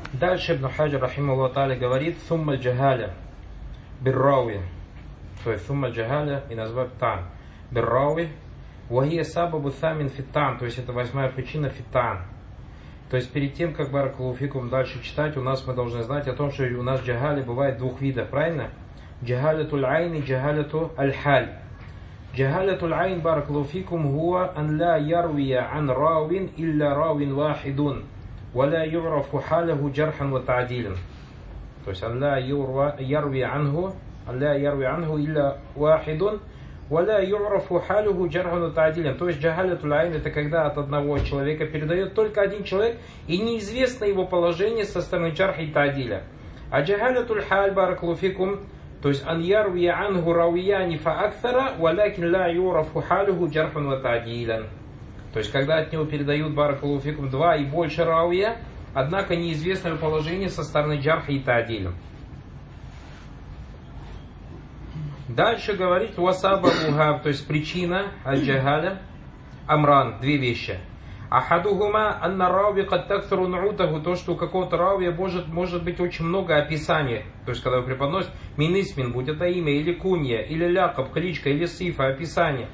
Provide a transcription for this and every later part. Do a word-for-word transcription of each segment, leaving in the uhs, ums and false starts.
Дальше Ибн Хаджар рахимахуллах тааля говорит: сумма джахаля биррауи, то есть сумма джахаля и назвать тан биррауи, вахия сабабу самин фитан, то есть это восьмая причина фитан. То есть перед тем, как баракаллаху фикум дальше читать, у нас мы должны знать о том, что у нас джахали бывает двух видов, правильно? Джахалятуль айн и джахаляту аль-халь. Джахалятуль айн баракаллаху фикум хуа ан ла ярвия ан равин илля равин вахидун, ва ла юрафу халяху джархан ва та'дилан. То есть ан ла ярвия анху, ан ла ярвия анху илля вахидун, ва ла юрафу халяху джархан ва та'дилан. То есть джахалятуль айн это когда от одного человека передает только один человек и неизвестно его положение со стороны джарха и та'диля. А джахалятуль халь баракаллаху фикум, то есть ан ярвия анху равияни фаакthара, валякин ла юрафу халюху джархан ва та'дилан. То есть когда от него передают баракаллаху фикум два и больше равия, однако неизвестное положение со стороны джарха и та'диля. Дальше говорит васаба ухаб, то есть причина аль-джахаля амран, две вещи. Ахадухума анна рави кад таксару нуутаху, то, что у какого-то равия может, может быть очень много описаний. То есть, когда его преподносят, минисмин, будь это имя, или кунья, или лякаб, кличка, или сифа, описание.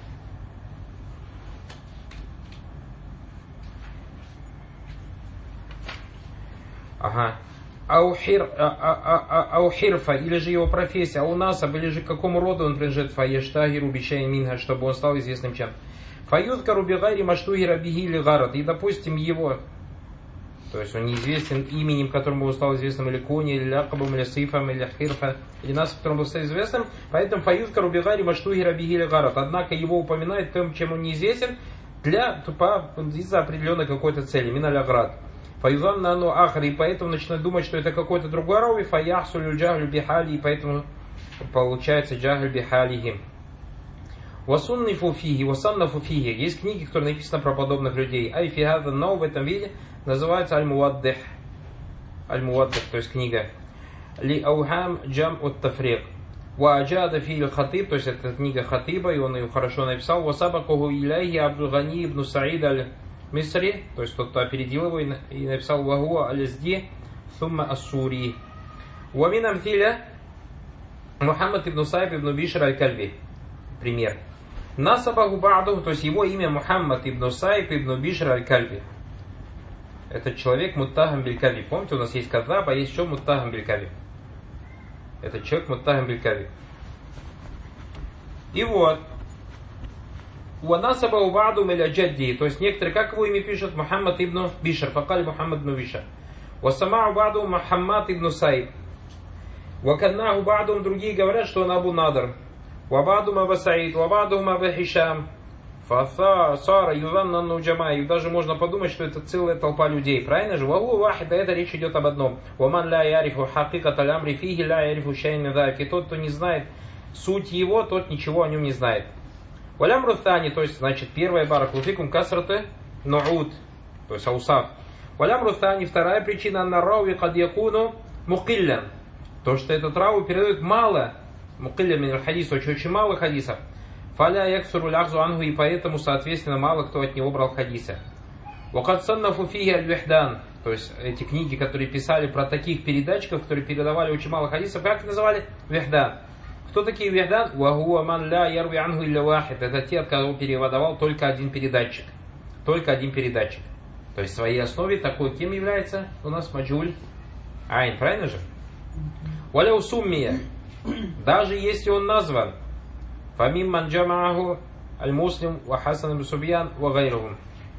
Ага. Аухир, а, а, а, аухирфа, или же его профессия, аунасаб, или же к какому роду он принадлежит, фаештагиру бичай минга, чтобы он стал известным чем. Фаюдка рубигари маштугира бигили гарат. И, допустим, его, то есть он неизвестен именем, которым он стал известным, или кони, или лякабом, или сифом, или хирфа, или нас, которым он стал известным. Поэтому фаюдка рубигари маштугира бигили гарат. Однако его упоминают тем, чем он неизвестен, для, из-за определенной какой-то цели. Миналя град. Фаюдан на ану ахри. И поэтому начинают думать, что это какой-то другой рави. Фаяхсулю джахлю бихали. И поэтому получается джахлю бихалихим. Васуннифу фиги, васаннафу фиги. Есть книги, которые написаны про подобных людей. Айфигада, но в этом виде называется аль-муаддих. Аль-муаддих, то есть книга. Ли аухам джам от тафрик. Ва аджада фи хатиб, то есть это книга хатиба, и он ее хорошо написал. Васабакуху иляйхи Абдул-Гани ибн Саид аль-Мисри, то есть тот, кто опередил его и написал вагуа аль-Азди сумма ас-Сури. Ва мин амфиля Мухаммад ибн Сайб ибн Бишр аль-Кальби. Пример. Насабаху ба'ду, то есть его имя Мухаммад ибн Сайб ибн Бишр аль-Кальби. Этот человек муттахам биль-кави. Помните, у нас есть кадзаб, а есть еще муттахам биль-кави. Этот человек муттахам биль-кави. И вот. Уанасабаху ба'ду миля джадди. То есть некоторые, как его имя пишут, Мухаммад ибн Бишр. Факали Мухаммад ибн Бишр. Васамау ба'ду Мухаммад ибн Сайб. Ваканнаху ба'ду, другие говорят, что он Абу Надр. Вабаду Аба Саид, Вабаду Аба Хишам, Фаса, Сара, Юзаннану Джамай. Даже можно подумать, что это целая толпа людей. Правильно же? Вагу вахида, это речь идет об одном. Ваман ля ярифу хакикат алямри фиги ля ярифу шайн мидак. И тот, кто не знает суть его, тот ничего о нем не знает. Валям рутани, то есть, значит, первая баракаллаху фикум касраты нуут, то есть аусаф. Валям рутани, вторая причина, анна рауи кад якуну мукиллян. То, что этот рауи передает мало. Мукилля мин аль-хадис, очень мало хадисов. Фаля яксуру лахзу ангу, и поэтому, соответственно, мало кто от него брал хадиса. Вакад саннафу фиги аль-вихдан, то есть эти книги, которые писали про таких передатчиков, которые передавали очень мало хадисов, как называли? Вихдан. Кто такие вихдан? Вахуа ман ля ярви ангу илля вахид. Это те, от кого переводовал только один передатчик. Только один передатчик. То есть в своей основе такой кем является у нас маджуль айн, правильно же? Валя усуммия. Даже если он назван, фамим манджамаху аль-муслим ва хасан ибн Субьян ва гайрухум.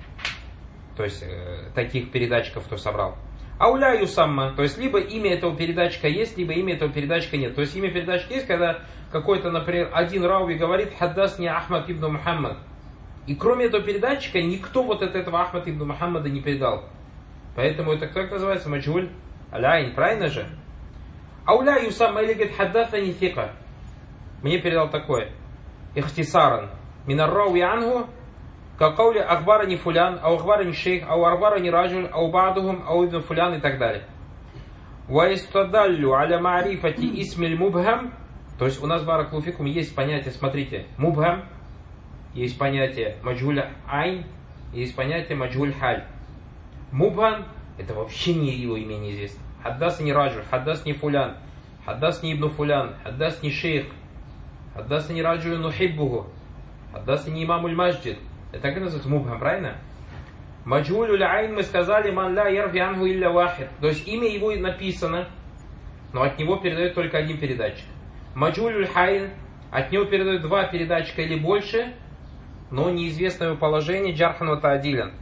То есть э, таких передатчиков кто собрал. Ауля юсамма, то есть либо имя этого передатчика есть, либо имя этого передатчика нет. То есть имя передатчика есть, когда какой-то, например, один рауи говорит хаддасни Ахмад ибн Мухаммад. И кроме этого передатчика никто вот от этого Ахмад ибн Мухаммада не передал. Поэтому это как называется? Маджуль аль-айн, правильно же? Ауля юсамма, или говорит хаддасани фика. Мне передал такое. Ихтисаран. Минар рауи ангу. Какаули ахбарани фулян, ау ахбарани шейх, ау ахбарани раджуль, ау баадухум, ау ибн фулян и так далее. Ва истадаллю аля маарифати исмиль мубхам. То есть у нас, баракаллаху фикум, есть понятие, смотрите, мубхам, есть понятие маджуль айн, есть понятие маджуль халь. Мубхам это вообще не его имя неизвестно. Хаддасани раджуль, хаддасани фулян, хаддасани ибн фулян, хаддасани шейх, хаддасани раджуль нухиббуху, хаддасани имамуль маджид. Это как называется мубхам, правильно? Маджулюль айн мы сказали, ман ла ярфи анху илля вахид. То есть имя его написано, но от него передает только один передатчик. Маджулюль хайн, от него передают два передатчика или больше, но неизвестно его положение, джархан ва та'дилан.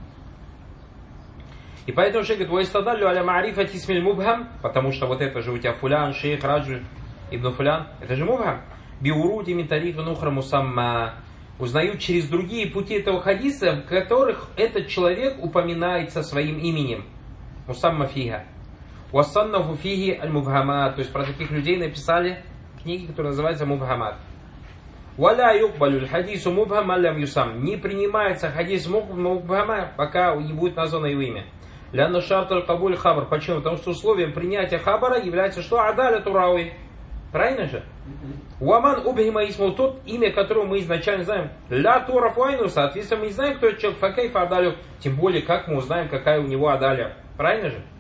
И поэтому шейх говорит, ваистадаллю аля ма'рифати исмиль мубхам, потому что вот это же у тебя фулян, шейх, раджуль, ибн фулян, это же мубхам. Биуруди мин тарифа нухра мусамма. Узнают через другие пути этого хадиса, в которых этот человек упоминается своим именем. Мусамма фига. Уассаннафу фиги аль-мубхамат. То есть про таких людей написали книги, которые называются мубхамат. Валя юкбалю хадису мубхам аллям юсам. Не принимается хадис мубхама, пока не будет названо его имя. Лянна шарталь кабуль хабар. Почему? Потому что условием принятия хабара является что? Адаля турауи. Правильно же? Уаман убхима исму, тот имя, которого мы изначально знаем. Ля тураф вайну, соответственно, мы не знаем, кто это человек. Факейфа адалю. Тем более, как мы узнаем, какая у него адаля. Правильно же?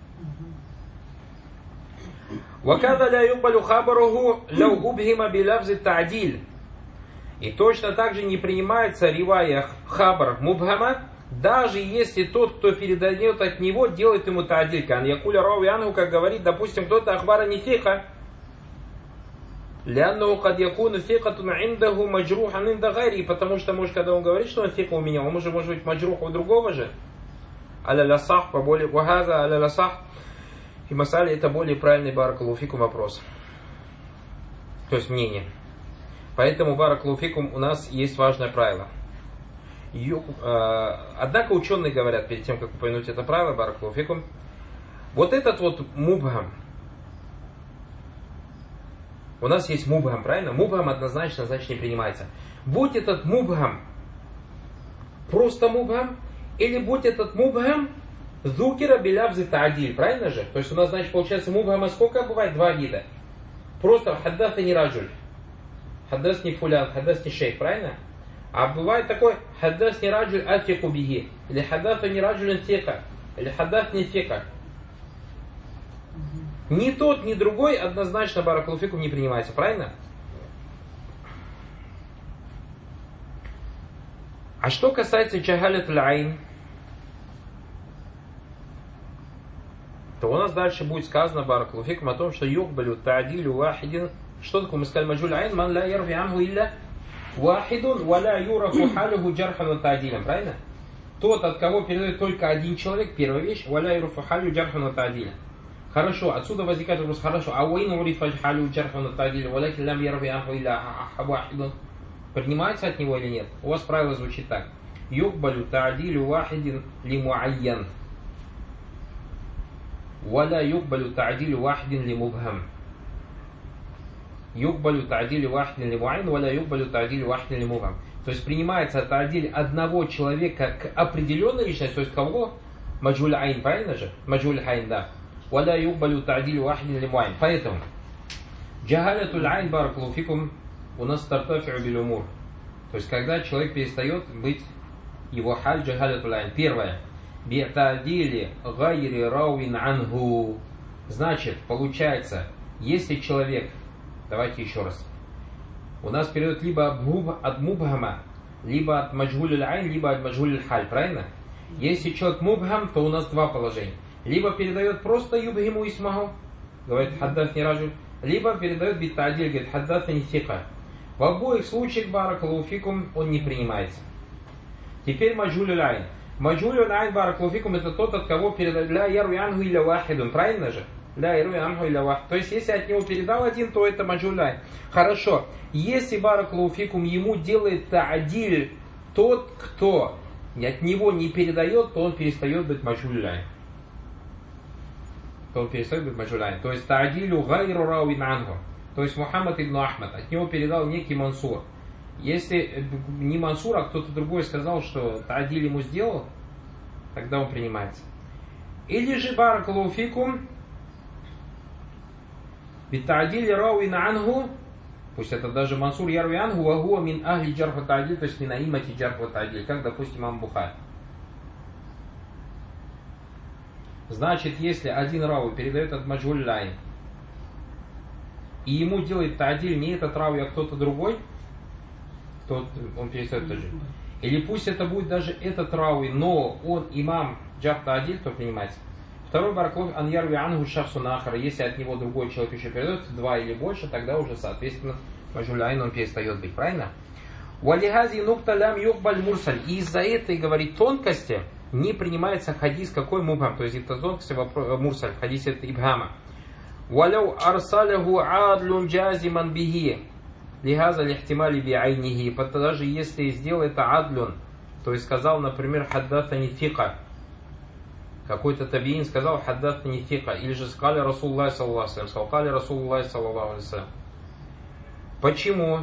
Вакада ля юкбалю хабаруху ляу убхима билявзи та'диль. И точно так же не принимается ривая хабар мубхама, даже если тот, кто передает от него, делает ему та'диль. Кан якуля рауи анху, как говорит, допустим, кто-то ахбара не фиха. Лянну кад якуну фикатун индаху маджрухан инда гайри. Потому что, может, когда он говорит, что он фика у меня, он может, может быть маджрух у другого же. Аля ласах, по более вахаза, аля ласах. И масали это более правильный баракалуфикум вопрос. То есть мнение. Поэтому баракалуфикум у нас есть важное правило. Ю, э, однако ученые говорят, перед тем, как упомянуть это правило, баракалуфикум, вот этот вот мубхам, у нас есть мубхам, правильно? Мубхам однозначно, значит, не принимается. Будь этот мубхам просто мубхам, или будь этот мубхам зукира билявзи та'диль, правильно же? То есть у нас, значит, получается мубхама сколько бывает? Два вида. Просто хаддасани раджуль, хаддасни фулян, хаддасни шейх, правильно? А бывает такой хаддасни раджуль афику биги, или хаддасни раджуль фика, или хаддасни фика. Ни тот, ни другой однозначно баракалуфикум не принимается, правильно? А что касается джахалят аль-айн, то у нас дальше будет сказано баракалуфикум о том, что юкбалю та'дилю вахидин. Что такое? Мы сказали маджуль айн, ман ла ярви анху илля вахидун, ва ла юрафу халюху джархан ва та'дилям, правильно? Тот, от кого передает только один человек, первая вещь, ва ла юрафу халюху джархан ва та'дилям. Хорошо, отсюда возникает вопрос, хорошо, а уин урифа халю джархан ва та'дилям, ва лакин лам ярви анху илля вахидун. Принимается от него или нет? У вас правило звучит так. Юкбалю та'дилю вахидин ли муайян. Валя юкбалю та'дилю вахидин ли мубхам. Юкбалю та'дилю вахидин ли муайян, валя юкбалю та'дилю вахидин ли мубхам. То есть принимается та'диль одного человека к определенной личности, то есть кого? Маджуль айн, правильно же? Маджуль айн, да. Валя юкбалю та'дилю вахидин ли муайян. Поэтому джахалятуль айн баракалуфикум у нас тартафи'у биль умур. То есть когда человек перестает быть его халь джахалятуль айн. Первое. Би'тадили гайри рауин анху. Значит, получается, если человек, давайте еще раз, у нас перейдет либо от мубхама, либо от маджгуль аль-айн, либо от маджгуль аль-халь, правильно? Если человек мубхам, то у нас два положения. Либо передает просто юбхиму исмаху, говорит хаддасни раджуль, либо передает би'тадиль, говорит хаддасни фика. В обоих случаях баракалуфикум он не принимается. Теперь маджгуль аль-айн. Маджулю айн баракалуфикум это тот, от кого передал ля ярви анху илля вахидун, правильно же? Ля ярви анху илля вахид. То есть, если от него передал один, то это маджуль айн. Хорошо. Если баракалуфикум ему делает та'диль тот, кто от него не передает, то он перестает быть маджуль айн. То он перестает быть маджуль айн. То есть, та'дилю гайру рауин анху. То есть, Мухаммад ибн Ахмад, от него передал некий Мансур. Если не Мансур, а кто-то другой сказал, что та'диль ему сделал, тогда он принимается. Или же баракалуфикум бита'диль рауин анху, пусть это даже Мансур ярви анху, ва хуа мин ахли джарх ва та'диль, то есть мин аимати джарх ва та'диль, как, допустим, имам Бухари. Значит, если один рави передает от маджгуль айн, и ему делает та'диль не этот рави, а кто-то другой, то он перестает та'диль. Или пусть это будет даже этот рави, но он имам джар та'диль, то принимается. Второй бараклов ан ярви ангу шахсу нахара. Если от него другой человек еще передает, два или больше, тогда уже, соответственно, маджгуль айн он перестает быть. Правильно? Валихази нукта лям юхбаль мурсаль. И из-за этой, говорит, тонкости не принимается хадис какой мубхам. То есть это тонкости мурсаль. Хадис это ибхама. Валяу арсалаху адлун джазиман бихи. Лихаза лихтимали биайнихи. Даже если сделал это адлун, то есть сказал, например, хаддатани фика. Какой-то табиин сказал хаддатани фика. Или же сказали Расулуллах саллаллаху алейхи ва саллям. Сказали Расулуллах саллаллаху алейхи ва саллям. Почему?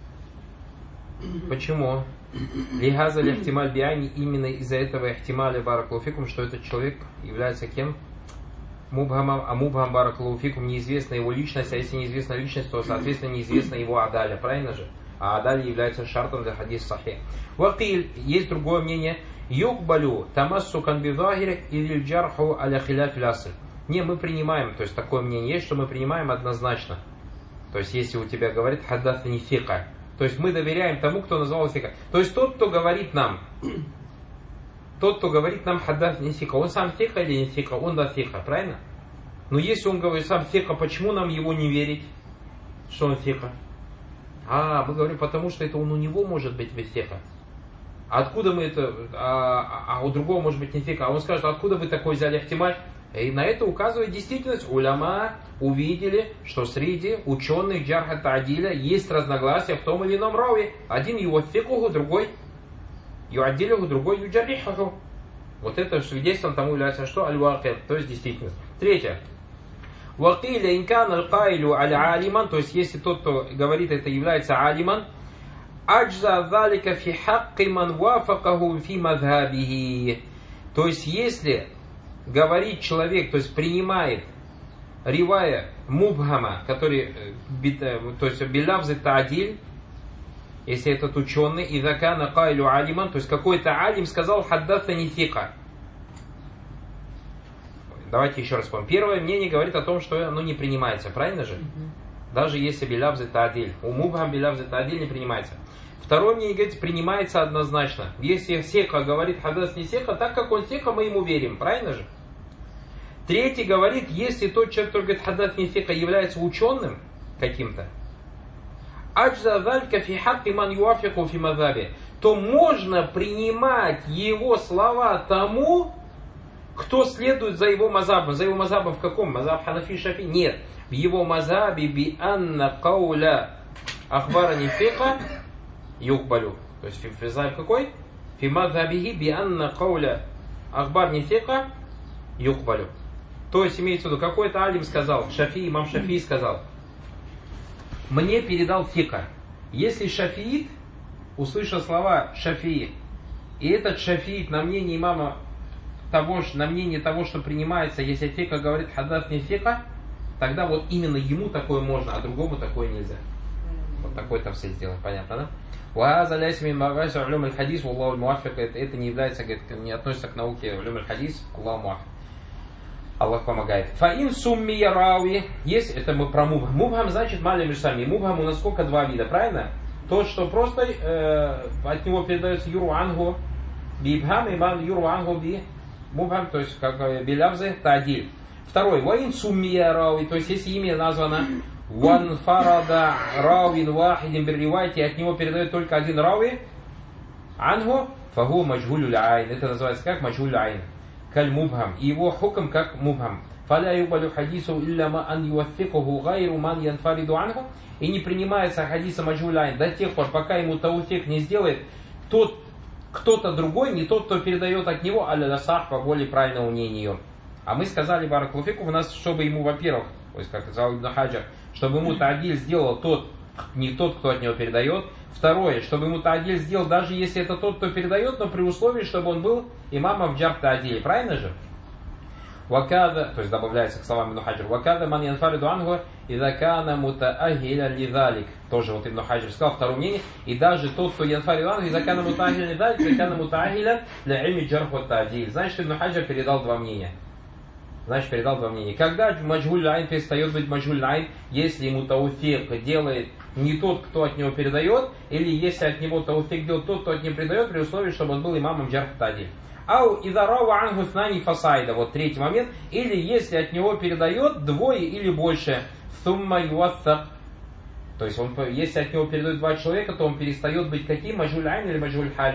Почему? Лихаза лихтималь биайни, именно из-за этого ихтималя баракалуфикум, что этот человек является кем? Мубхамом, а мубхам баракалуфикум неизвестна его личность, а если неизвестна личность, то соответственно неизвестна его адаля, правильно же? А адаля является шартом для хадис сахих. Вакиль, есть другое мнение, юкбалю тамассукан бидахирик или джарху аля хиляф лясл. Не, мы принимаем, то есть такое мнение есть, что мы принимаем однозначно. То есть если у тебя говорит хаддатани фика, то есть мы доверяем тому, кто назвал фика. То есть тот, кто говорит нам, тот, кто говорит нам хаддатани фика, он сам фика или не фика, он да фика, правильно? Но если он говорит сам фика, почему нам его не верить, что он фика? А, мы говорим, потому что это он у него может быть без фика. Откуда мы это, а, а у другого может быть не фика. А он скажет, откуда вы такой взяли ихтималь? И на это указывает действительность. Уляма увидели, что среди ученых джарха та'диля есть разногласия в том или ином рави. Один его фикуху, другой ю'аддилюху, другой юджарихуху. Вот это свидетельством тому является что? Аль-вакир, то есть действительность. Третье. Вакиля инкан аль-кайлю аль-алиман, то есть если тот, кто говорит, это является алиман, аджза залика фи хакки ман вафакаху фи мадхабихи. То есть если говорит человек, то есть принимает ривая мубхама, который, то есть билавзы та'диль, если этот ученый, и закана кайлю алиман, то есть какой-то алим сказал хаддатани фика. Давайте еще раз помним. Первое мнение говорит о том, что оно не принимается, правильно же? Даже если билавзы та'диль. У мубхам билавзы та'диль не принимается. Второе мнение говорит, принимается однозначно. Если сека говорит хадас не сека, так как он сека, мы ему верим, правильно же? Третий говорит, если тот человек, который говорит хадас не сека, является ученым каким-то, то можно принимать его слова тому, кто следует за его мазабом. За его мазабом в каком? Мазаб ханафи шафи? Нет. В его мазабе би анна кауля ахбарани фика юкбалю. То есть физай какой? Фи мазабихи би анна кауля ахбарни фика юкбалю. То есть имеется в виду, какой-то алим сказал, Шафи, имам Шафи сказал, мне передал фика. Если шафиит услышал слова шафии, и этот шафиит на мнение имама того, на мнение того, что принимается, если фика говорит хадас не фика, тогда вот именно ему такое можно, а другому такое нельзя. Вот такой там все сделано, понятно, да? Это не является, говорит, не относится к науке улюм аль-хадис, Аллаху муаффик. Аллах помогает. Фаин сумми ярауи. Есть, это мы про мубхам. Мубхам значит маля мишами. Мубхам у нас сколько? Два вида, правильно? То, что просто э, от него передается юру ангу би ибхам, и юру ангу би мубхам, то есть как билявзы та'диль. Второй. Ваин сумми ярауи. То есть если имя названо ван фарада рауин вахидин бирривайти, от него передает только один рауи ангу, фагу маджгулю айн. Это называется как маджгулю айн. Каль мубхам. И его хукм как мубхам. Фаля юбалю хадису илляма ан юаффикуху гайру ман янфариду анху. И не принимается хадиса маджгуль айн до тех пор, пока ему тауфик не сделает тот, кто-то другой, не тот, кто передает от него, аля сах, по более правильному мнению. А мы сказали баракалуфику, у нас, чтобы ему, во-первых, то есть как сказал Ибн Хаджар, чтобы ему та'диль сделал тот, не тот, кто от него передает. Второе, чтобы ему та'диль сделал, даже если это тот, кто передает, но при условии, чтобы он был имамом в джарх та'диле. Правильно же? Вакада, то есть добавляется к словам Ибн Хаджар, вакада ман янфариду ангу идза кана мутаахиля лидалик. Тоже вот Ибн Хаджар сказал, второе мнение. И даже тот, кто янфариду ангу идза кана мутаахиля лидалик, идза кана мутаахиля для ильми джарх ва та'диль. Значит, Ибн Хаджар передал два мнения. значит передал два мнения. Когда маджгуль айн перестает быть маджгуль айн, если ему тауфик делает не тот, кто от него передает, или если от него тауфик делает тот, кто от него передает, при условии, чтобы он был имамом джарх та'диль. Ау идарава ангу снани фасайда, вот третий момент, или если от него передает двое или больше, сумма юассак. То есть, он, если от него передают два человека, то он перестает быть каким? Маджгуль айн или маджгуль халь?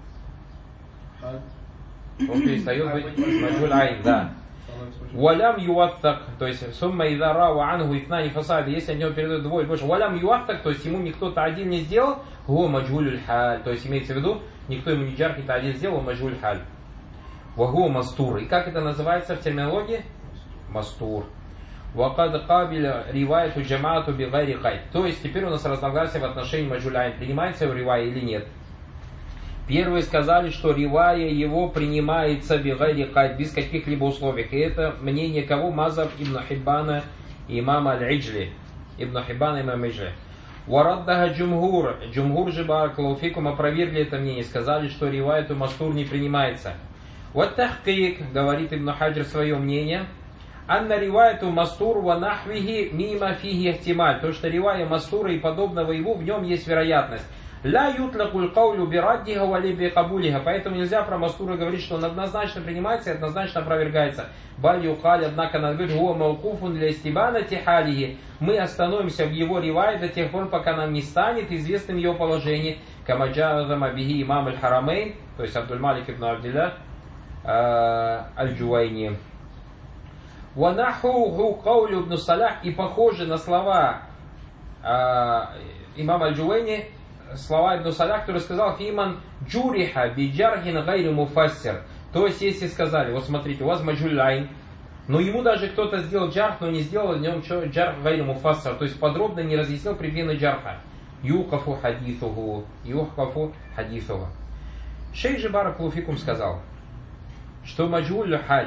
Он перестает быть маджгуль айн, да. Валям юассак, то есть сумма идарава ангу снани фасайда, если от него передают двое или больше. Валям юассак, то есть ему никто та'диль не сделал, го маджгуль халь, то есть имеется в виду, никто ему не джарх и та'диль сделал, маджгуль халь. Вагу мастур. И как это называется в терминологии? Мастур. Вакад кабиля ривайту джамаату бигайри кайд. То есть теперь у нас разногласия в отношении маджгуль айн. Принимается его ривая или нет? Первые сказали, что ривая его принимается бигайри кайд, без каких-либо условий. И это мнение кого? Мазаб ибн Хиббана и имама аль-Иджли. Ибн Хиббана и имам Иджли. Вараддаха джумгур. Джумгур же баракалуфикум опровергли это мнение. Сказали, что ривайту мастур не принимается. Вот тахкик, говорит Ибн Хаджр свое мнение, анна риваяту мастур ва нахвихи мима фихи ихтималь. То, что ривая мастура и подобного его, в нем есть вероятность. Ля ютлакуль каулю бираддиха ва ли бикабулиха. Поэтому нельзя про мастура говорить, что он однозначно принимается и однозначно опровергается. Баль юкаль, однако надо говорить, хуа маукуфун для истибана тихалихи. Мы остановимся в его ривае до тех пор, пока нам не станет известным его положение. Камаджазама биги имам аль-Харамейн, то есть Абдуль-Малик ибн Абдилля Аль-Джуайни. Ванахуху каулю ибн Салях, и похожи на слова э, имама Аль-Джуайни, слова ибн Салях, который сказал фиман джуриха биджархин гайру муфассир. То есть, если сказали, вот смотрите, у вас маджгуль айн, но ему даже кто-то сделал джарх, но не сделал в нем джарх гайру муфассир, то есть подробно не разъяснил причины джарха. Юхафу хадисуху, юхафу хадисуху. Шейх же баракалуфикум сказал, что маджгуль халь.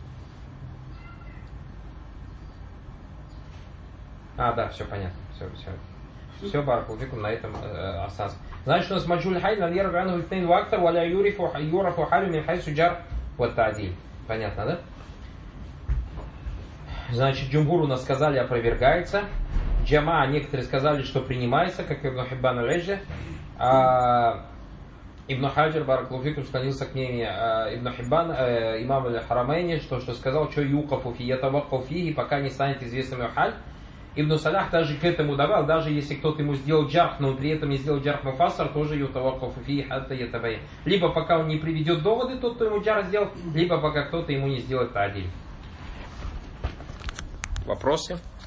А, да, все понятно. Все, все. Все, баракалуфикум, на этом э, остался. Значит, у нас маджгуль халь, на нерв ранhu итнейн вактар, валя юрифу юрафу халю мин хайсу джар вот та'диль. Понятно, да? Значит, джумгур у нас сказали опровергается. Джама, некоторые сказали, что принимается, как Ибн Хиббан аль-Иджли. А Ибн Хаджр баракалуфикум склонился к мнению э, Ибн Хиббан, э, имам аль-Харамейни, что, что сказал, что юкафу фи ятаваккау фиhi, пока не станет известным его халь. Ибн Салях даже к этому добавил, даже если кто-то ему сделал джарх, но он при этом не сделал джарх муфассар, тоже ятаваккау фиhi хатта ятабайян. Либо пока он не приведет доводы, тот, кто ему джарх сделал, либо пока кто-то ему не сделает та'диль. Вопросы?